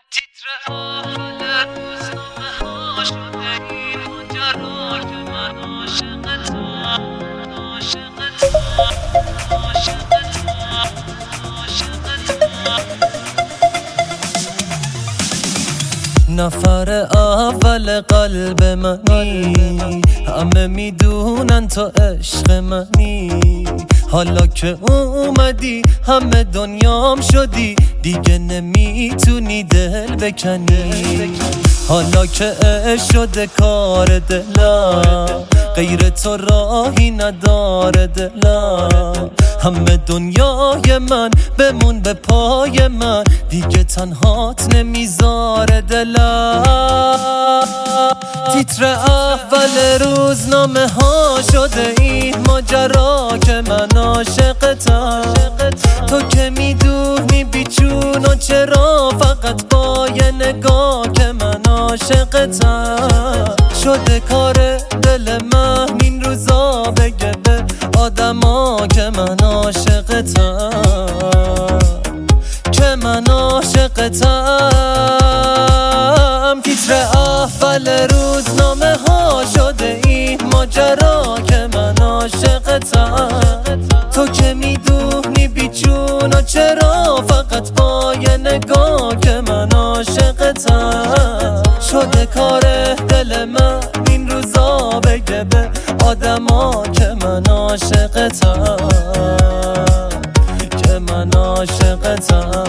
تیتر اول روزنامه ها شده این ماجرا که من عاشقتم عاشقتم عاشقتم عاشقتم. نفر اول قلب منی، همه میدونن تو عشق منی. حالا که اومدی همه دنیام شدی، دیگه نمیتونی دل بکنی. حالا که عشق شده کار دلم، غیر تو راهی نداره دلم. همه دنیای من بمون به پای من، دیگه تنهات نمیذاره دلم. تیتر اول روزنامه ها شده این ماجرا که من عاشقتم. تو که میدونی بیچون و چرا، فقط با یه نگاه که من عاشقتم. شده کار دل من این روزا بگه به آدما که من عاشقتم، که من عاشقتم. تیتر اول روزنامه ها شده این ماجرا که من عاشقتم. تو که میدونی بیچون و چرا، فقط با یه نگاه که من عاشقتم. شده کار دل من این روزا بگه به آدما که من عاشقتم، که من عاشقتم.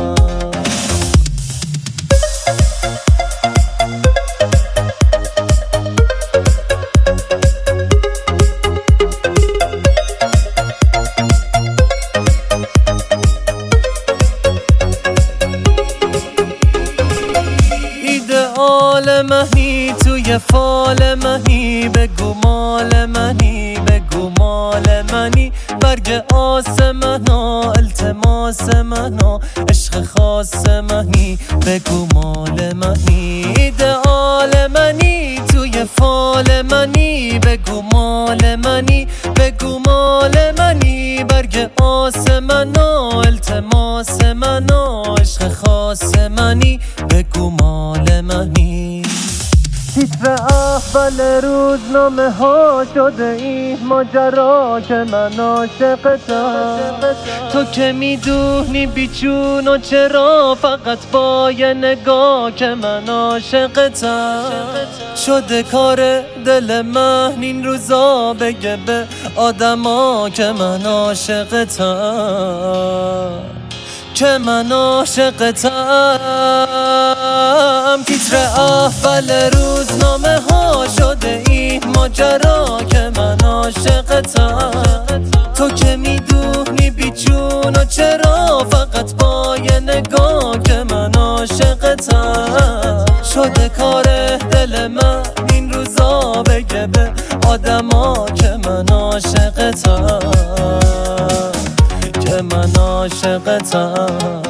ایدئال منی توی فال منی، بگو مال منی بگو مال منی. برگ آسمنا التماس منا، عشق خاص منی بگو مال منی. ایدئال منی توی فال منی، بگو مال منی بگو مال منی. برگ آسمنا التماس منا، عشق خاص منی بگو مال منی. تیتر اول روزنامه ها شده این ماجرا که من عاشقتم. تو که میدونی بیچون و چرا، فقط با یه نگاه که من عاشقتم. شده کار دل من این روزا بگه به آدما که من عاشقتم، که من عاشقتم. تیتر اول روزنامه ها شده این ماجرا که من عاشقتم. تو که میدونی بیچون و چرا، فقط با یه نگاه که من عاشقتم. شده کار دل من این روزا بگه به آدما که من عاشقتم، که من عاشقتم.